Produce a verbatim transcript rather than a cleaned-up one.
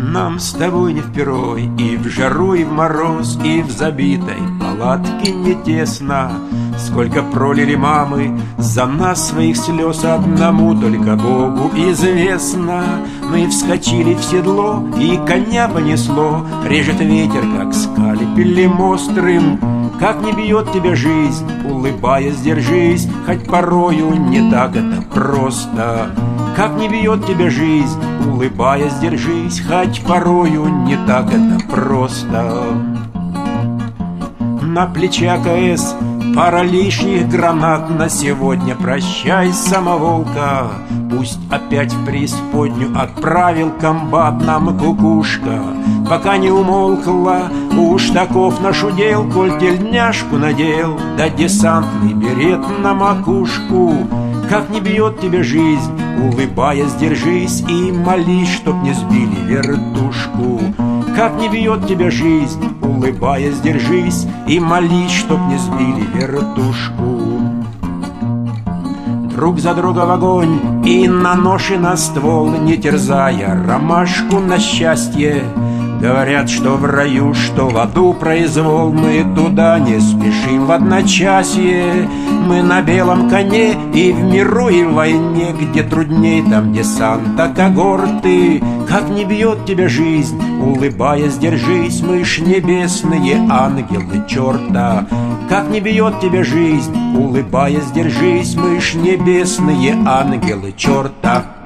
Нам с тобой не впервой, и в жару, и в мороз, и в забитой палатке не тесно. Сколько пролили мамы за нас своих слез, одному только Богу известно. Мы вскочили в седло, и коня понесло, режет ветер, как скальпелем острым. Как не бьет тебя жизнь, улыбаясь, держись, хоть порою не так это просто. Как не бьет тебя жизнь, улыбаясь, держись, хоть порою не так это просто. На плече АКС пара лишних гранат. На сегодня прощай, самоволка. Пусть опять в преисподнюю отправил комбат нам кукушка. Пока не умолкла, уж таков наш удел, коль тельняшку надел, да десантный берет на макушку. Как не бьет тебя жизнь, улыбаясь, держись и молись, чтоб не сбили вертушку. Как не бьет тебя жизнь, улыбаясь, держись и молись, чтоб не сбили вертушку. Друг за друга в огонь и на нож и на ствол, не терзая ромашку на счастье. Говорят, что в раю, что в аду произвол, мы туда не спешим в одночасье. Мы на белом коне и в миру, и в войне, где трудней, там десанта когорты. Как не бьет тебя жизнь, улыбаясь, держись, мы ж небесные ангелы черта. Как не бьет тебя жизнь, улыбаясь, держись, мы ж небесные ангелы черта.